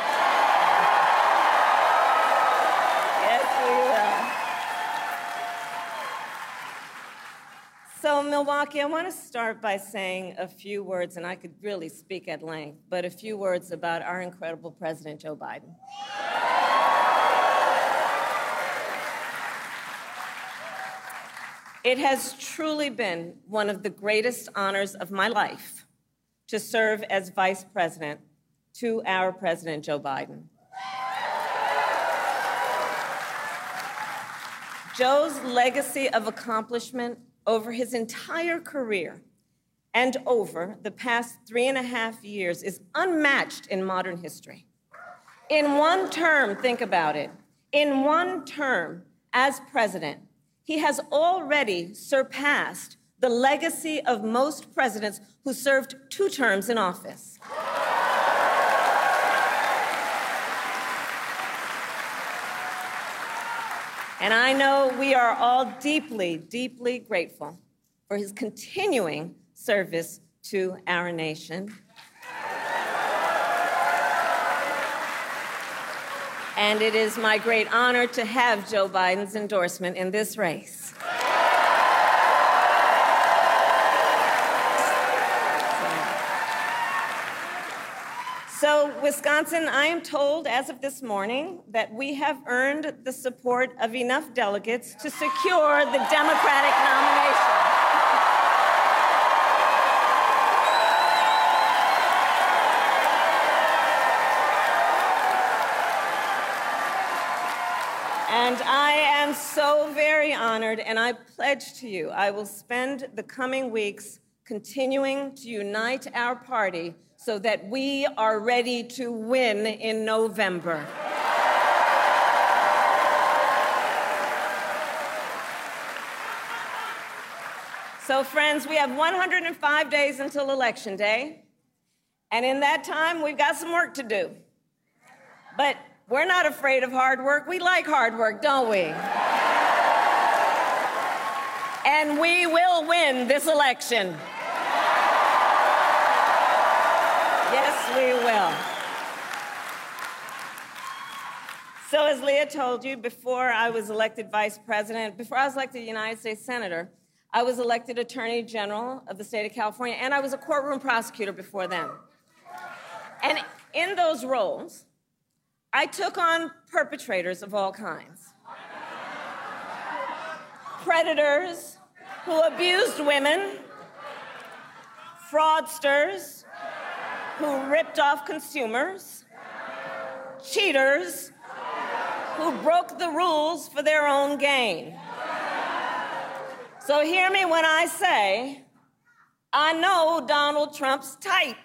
Yes, we will. So, Milwaukee, I want to start by saying a few words, and I could really speak at length, but a few words about our incredible President Joe Biden. It has truly been one of the greatest honors of my life to serve as Vice President to our President Joe Biden. Joe's legacy of accomplishment over his entire career and over the past three and a half years is unmatched in modern history. In one term, think about it, in one term as president, he has already surpassed the legacy of most presidents who served two terms in office. And I know we are all deeply, deeply grateful for his continuing service to our nation. And it is my great honor to have Joe Biden's endorsement in this race. So, Wisconsin, I am told as of this morning that we have earned the support of enough delegates to secure the Democratic nomination. And I am so very honored, and I pledge to you I will spend the coming weeks continuing to unite our party so that we are ready to win in November. So, friends, we have one hundred five days until Election Day, and in that time, we've got some work to do. But we're not afraid of hard work. We like hard work, don't we? And we will win this election. Yes, we will. So as Leah told you, before I was elected vice president, before I was elected United States Senator, I was elected Attorney General of the state of California, and I was a courtroom prosecutor before then. And in those roles, I took on perpetrators of all kinds. Predators who abused women, fraudsters who ripped off consumers, cheaters who broke the rules for their own gain. So hear me when I say, I know Donald Trump's type.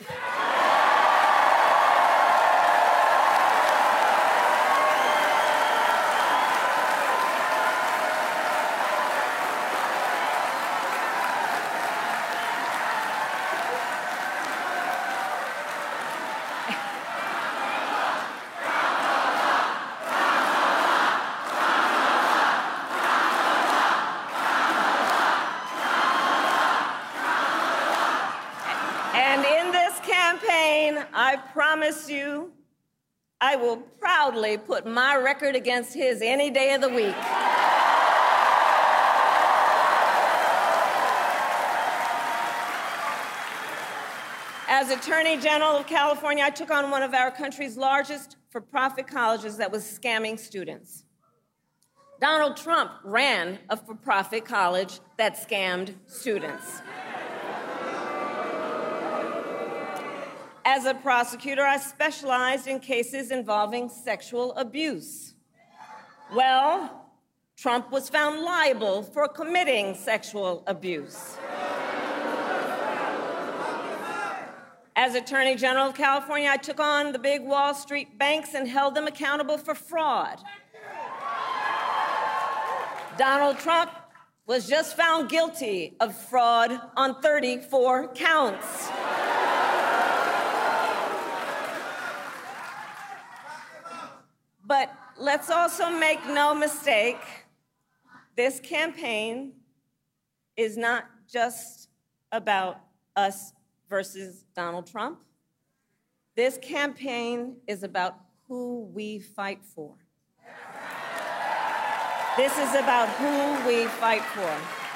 I promise you, I will proudly put my record against his any day of the week. As Attorney General of California, I took on one of our country's largest for-profit colleges that was scamming students. Donald Trump ran a for-profit college that scammed students. As a prosecutor, I specialized in cases involving sexual abuse. Well, Trump was found liable for committing sexual abuse. As Attorney General of California, I took on the big Wall Street banks and held them accountable for fraud. Donald Trump was just found guilty of fraud on thirty-four counts. But let's also make no mistake, this campaign is not just about us versus Donald Trump. This campaign is about who we fight for. This is about who we fight for.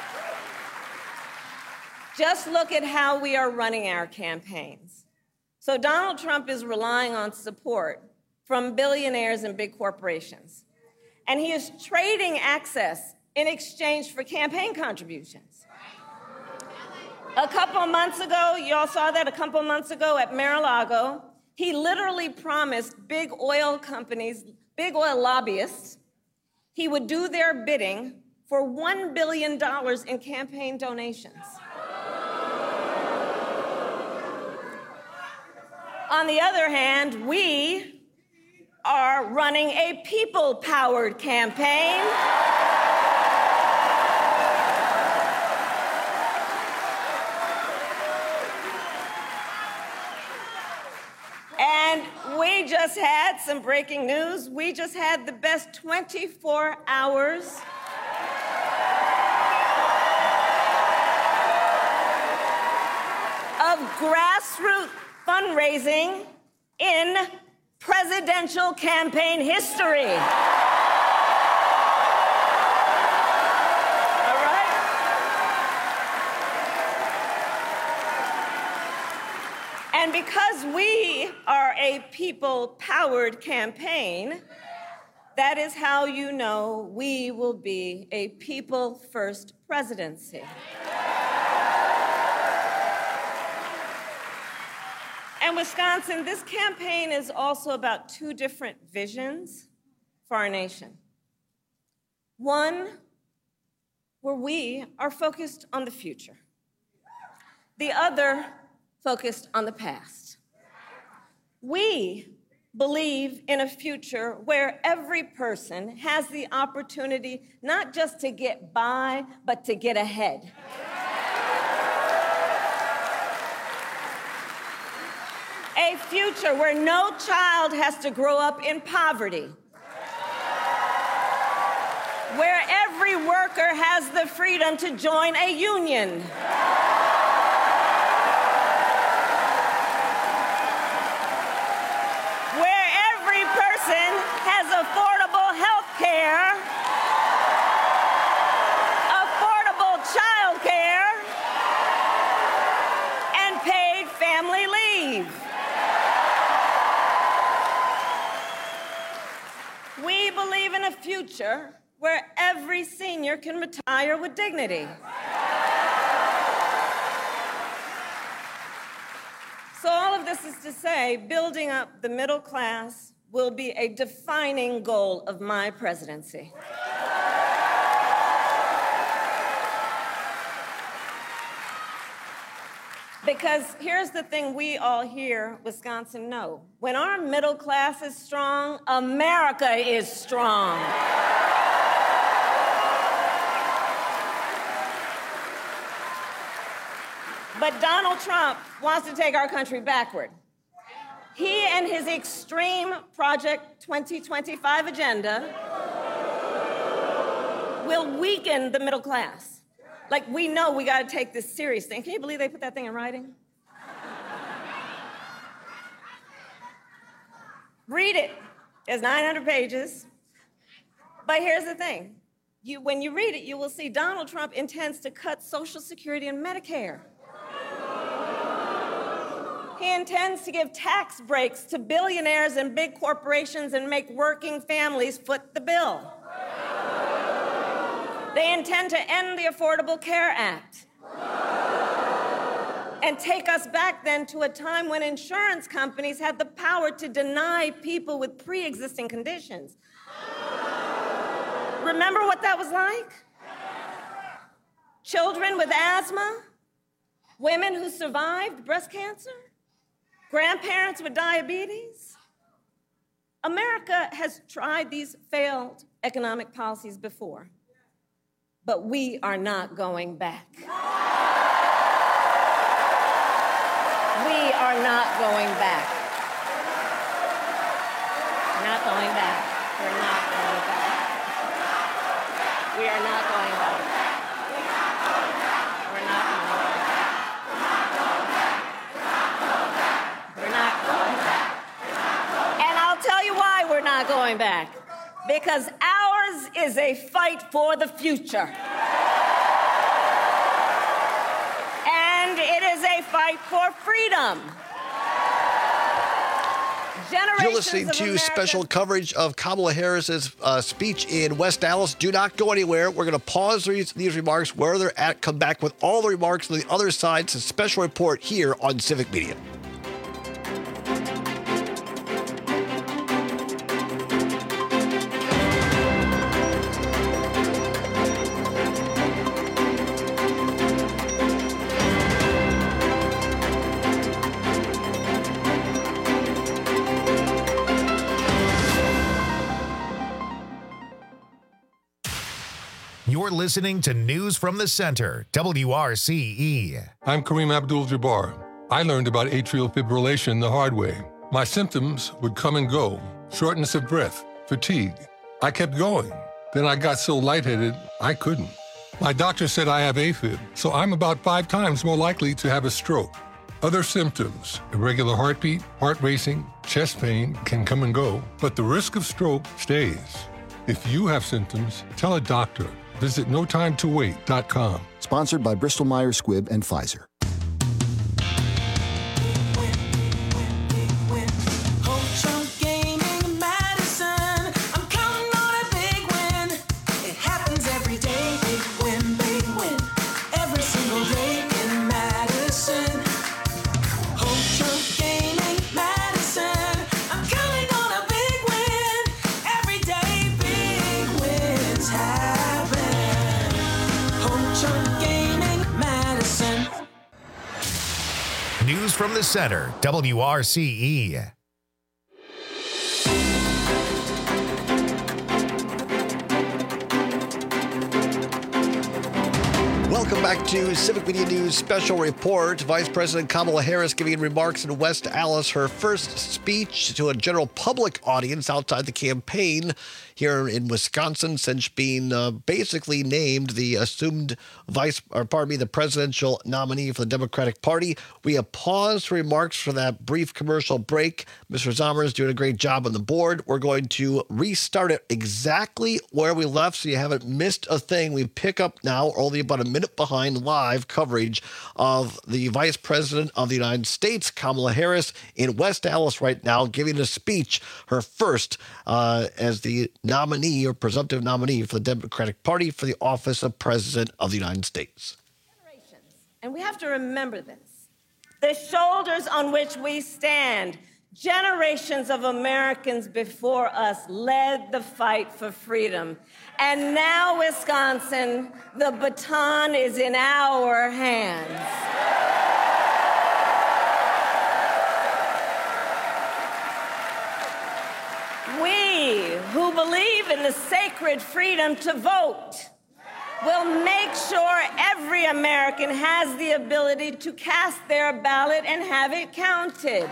Just look at how we are running our campaigns. So Donald Trump is relying on support from billionaires and big corporations. And he is trading access in exchange for campaign contributions. A couple months ago, y'all saw that a couple months ago at Mar-a-Lago, he literally promised big oil companies, big oil lobbyists, he would do their bidding for one billion dollars in campaign donations. On the other hand, we are running a people-powered campaign. And we just just had some breaking news. We just had the best twenty-four hours of grassroots fundraising in presidential campaign history. All right? And because we are a people-powered campaign, that is how you know we will be a people-first presidency. And Wisconsin, this campaign is also about two different visions for our nation. One, where we are focused on the future. The other, focused on the past. We believe in a future where every person has the opportunity not just to get by, but to get ahead. A future where no child has to grow up in poverty. Where every worker has the freedom to join a union. Where every person has affordable health care, affordable child care, and paid family leave. We believe in a future where every senior can retire with dignity. So all of this is to say, building up the middle class will be a defining goal of my presidency. Because here's the thing we all here, Wisconsin, know. When our middle class is strong, America is strong. But Donald Trump wants to take our country backward. He and his extreme Project twenty twenty-five agenda will weaken the middle class. Like, we know we got to take this seriously. Can you believe they put that thing in writing? Read it. It's nine hundred pages. But here's the thing. You, when you read it, you will see Donald Trump intends to cut Social Security and Medicare. He intends to give tax breaks to billionaires and big corporations and make working families foot the bill. They intend to end the Affordable Care Act and take us back then to a time when insurance companies had the power to deny people with pre-existing conditions. Remember what that was like? Children with asthma, women who survived breast cancer, grandparents with diabetes. America has tried these failed economic policies before. But we are not going back. We are not going back. We're not going back. We're not going back. We are not going back. We're not going back. We're not going back. And I'll tell you why we're not going back. Because ours is a fight for the future. And it is a fight for freedom. Generations You're listening to America- special coverage of Kamala Harris's uh, speech in West Dallas. Do not go anywhere. We're going to pause these, these remarks where they're at, come back with all the remarks on the other side. It's a special report here on Civic Media. You're listening to News from the Center, W R C E. I'm Kareem Abdul-Jabbar. I learned about atrial fibrillation the hard way. My symptoms would come and go, shortness of breath, fatigue. I kept going. Then I got so lightheaded, I couldn't. My doctor said I have AFib, so I'm about five times more likely to have a stroke. Other symptoms, irregular heartbeat, heart racing, chest pain can come and go, but the risk of stroke stays. If you have symptoms, tell a doctor. Visit no time to wait dot com. Sponsored by Bristol Myers Squibb and Pfizer. News from the Center, W R C E. Welcome back to Civic Media News Special Report. Vice President Kamala Harris giving remarks in West Allis, her first speech to a general public audience outside the campaign here in Wisconsin since being uh, basically named the assumed vice, or pardon me, the presidential nominee for the Democratic Party. We have paused remarks for that brief commercial break. Mister Zomer is doing a great job on the board. We're going to restart it exactly where we left so you haven't missed a thing. We pick up now only about a minute behind live coverage of the Vice President of the United States, Kamala Harris, in West Allis right now, giving a speech, her first uh, as the nominee or presumptive nominee for the Democratic Party for the office of President of the United States. And we have to remember this. The shoulders on which we stand, generations of Americans before us led the fight for freedom. And now, Wisconsin, the baton is in our hands. We, who believe in the sacred freedom to vote, will make sure every American has the ability to cast their ballot and have it counted.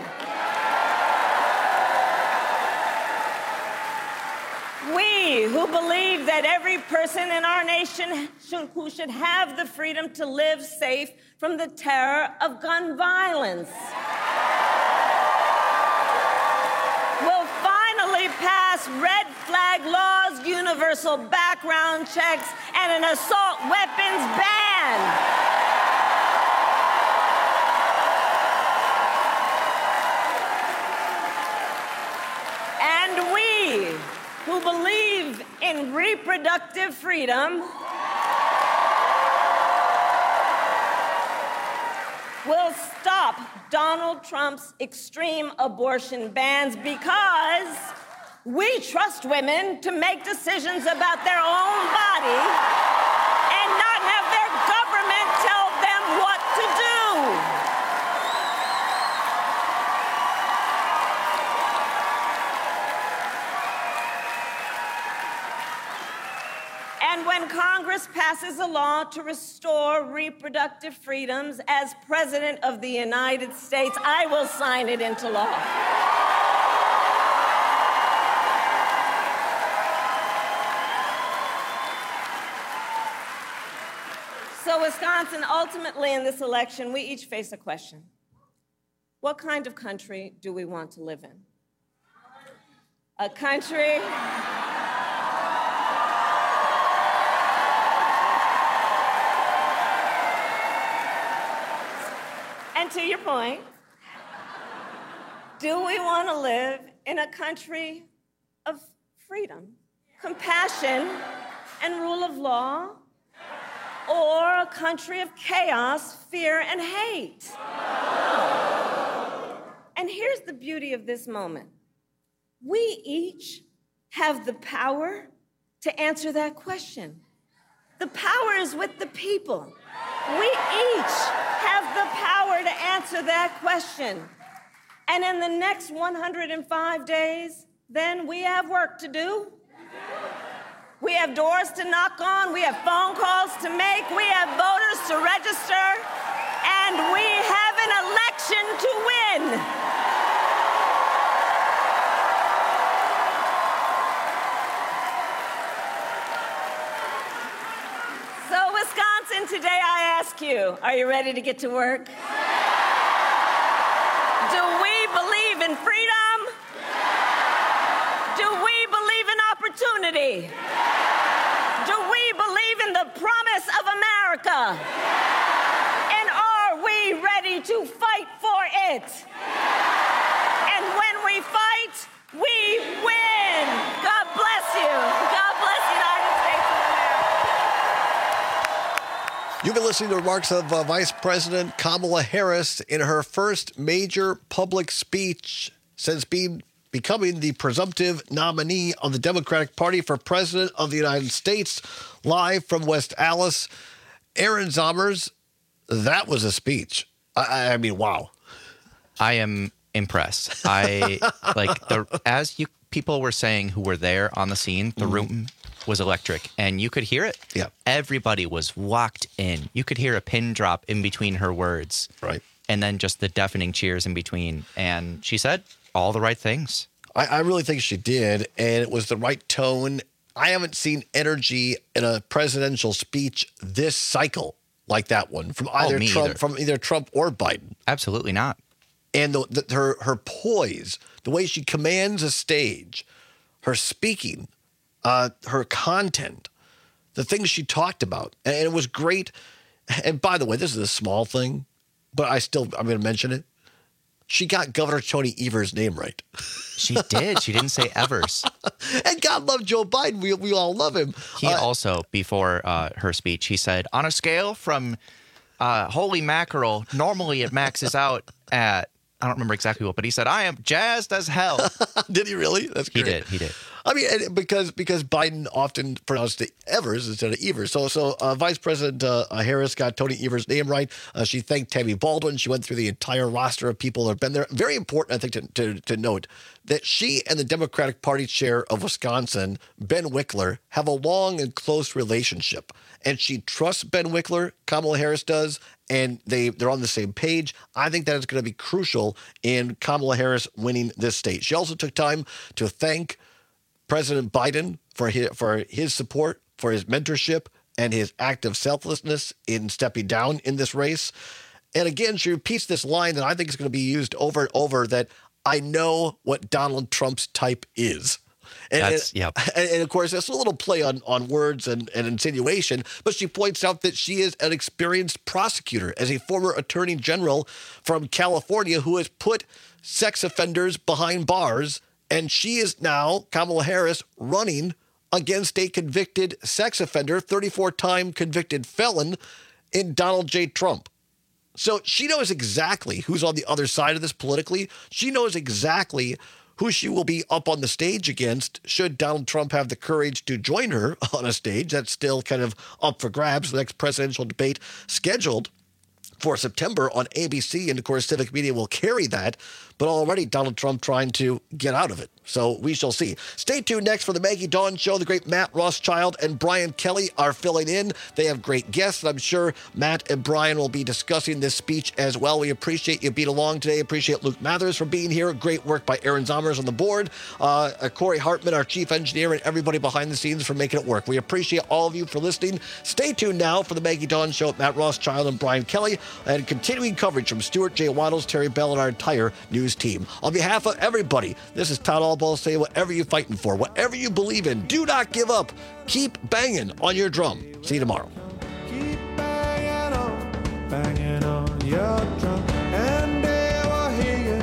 We, who believe that every person in our nation should, who should have the freedom to live safe from the terror of gun violence, will finally pass red flag laws, universal background checks, and an assault weapons ban. And we, who believe in reproductive freedom, will stop Donald Trump's extreme abortion bans because we trust women to make decisions about their own body and not have their government tell them what to do. And when Congress passes a law to restore reproductive freedoms as President of the United States, I will sign it into law. So, Wisconsin, ultimately in this election, we each face a question. What kind of country do we want to live in? A country... And to your point, do we want to live in a country of freedom, compassion, and rule of law, or a country of chaos, fear, and hate? And here's the beauty of this moment. We each have the power to answer that question. The power is with the people. We each have the power to answer that question. And in the next one hundred five days, then we have work to do. We have doors to knock on. We have phone calls to make. We have voters to register. And we have an election to win. ask you, are you ready to get to work? Do we believe in freedom? Do we believe in opportunity? Do we believe in the promise of America? And are we ready to fight for it? And when we fight, we win. God bless you. God bless the United States of America. You've been listening to remarks of uh, Vice President Kamala Harris in her first major public speech since being becoming the presumptive nominee of the Democratic Party for President of the United States. Live from West Allis, Aaron Zomers, that was a speech. I, I mean, wow. I am impressed. I like the as you people were saying who were there on the scene, the mm. room was electric and you could hear it. Yeah. Everybody was locked in. You could hear a pin drop in between her words. Right. And then just the deafening cheers in between. And she said all the right things. I, I really think she did, and it was the right tone. I haven't seen energy in a presidential speech this cycle like that one from either oh, Trump either. from either Trump or Biden. Absolutely not. And the, the, her her poise, the way she commands a stage, her speaking, uh, her content, the things she talked about, and it was great. And by the way, this is a small thing, but I still I'm going to mention it. She got Governor Tony Evers' name right. She did. She didn't say Evers. And God love Joe Biden. We we all love him. He uh, also, before uh, her speech, he said, on a scale from uh, holy mackerel, normally it maxes out at, I don't remember exactly what, but he said, I am jazzed as hell. Did he really? That's great. He did. He did. I mean, and because because Biden often pronounced it Evers instead of Evers. So so uh, Vice President uh, Harris got Tony Evers' name right. Uh, she thanked Tammy Baldwin. She went through the entire roster of people that have been there. Very important, I think, to, to, to note that she and the Democratic Party chair of Wisconsin, Ben Wickler, have a long and close relationship. And she trusts Ben Wickler, Kamala Harris does, and they, they're on the same page. I think that is going to be crucial in Kamala Harris winning this state. She also took time to thank President Biden for his, for his support, for his mentorship, and his act of selflessness in stepping down in this race. And again, she repeats this line that I think is going to be used over and over, that I know what Donald Trump's type is. And, That's, and, yep. and, and of course, it's a little play on, on words and, and insinuation, but she points out that she is an experienced prosecutor as a former attorney general from California who has put sex offenders behind bars. And she is now, Kamala Harris, running against a convicted sex offender, thirty-four-time convicted felon in Donald J. Trump. So she knows exactly who's on the other side of this politically. She knows exactly who she will be up on the stage against should Donald Trump have the courage to join her on a stage. That's still kind of up for grabs. The next presidential debate scheduled for September on A B C, and of course Civic Media will carry that, but already Donald Trump trying to get out of it. So we shall see. Stay tuned next for the Maggie Dawn Show. The great Matt Rothschild and Brian Kelly are filling in. They have great guests, and I'm sure Matt and Brian will be discussing this speech as well. We appreciate you being along today. Appreciate Luke Mathers for being here. Great work by Aaron Zomers on the board. Uh, Corey Hartman, our chief engineer, and everybody behind the scenes for making it work. We appreciate all of you for listening. Stay tuned now for the Maggie Dawn Show with Matt Rothschild and Brian Kelly, and continuing coverage from Stuart J. Waddles, Terry Bell, and our entire news team. On behalf of everybody, this is Todd Allball saying whatever you're fighting for, whatever you believe in, do not give up. Keep banging on your drum. See you tomorrow. Keep banging on, banging on your drum, and they will hear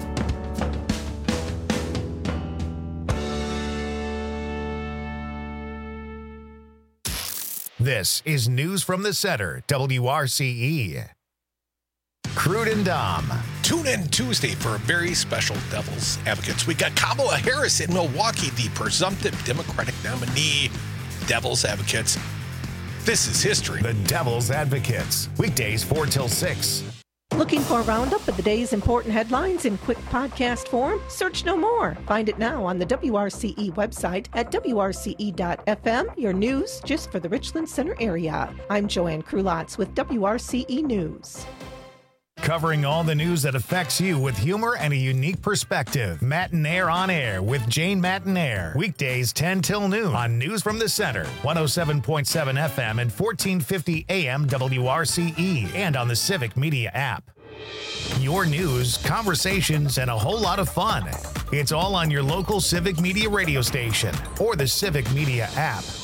you. This is News from the Center, W R C E. Crude and Dom. Tune in Tuesday for a very special Devil's Advocates. We got Kamala Harris in Milwaukee, the presumptive Democratic nominee. Devil's Advocates. This is history. The Devil's Advocates. Weekdays four till six. Looking for a roundup of the day's important headlines in quick podcast form? Search no more. Find it now on the W R C E website at W R C E dot F M. Your news just for the Richland Center area. I'm Joanne Krulotz with W R C E News. Covering all the news that affects you with humor and a unique perspective. Matinaire on Air with Jane Matinaire. Weekdays ten till noon on News from the Center, one oh seven point seven F M and fourteen fifty A M W R C E, and on the Civic Media app. Your news, conversations, and a whole lot of fun. It's all on your local Civic Media radio station or the Civic Media app.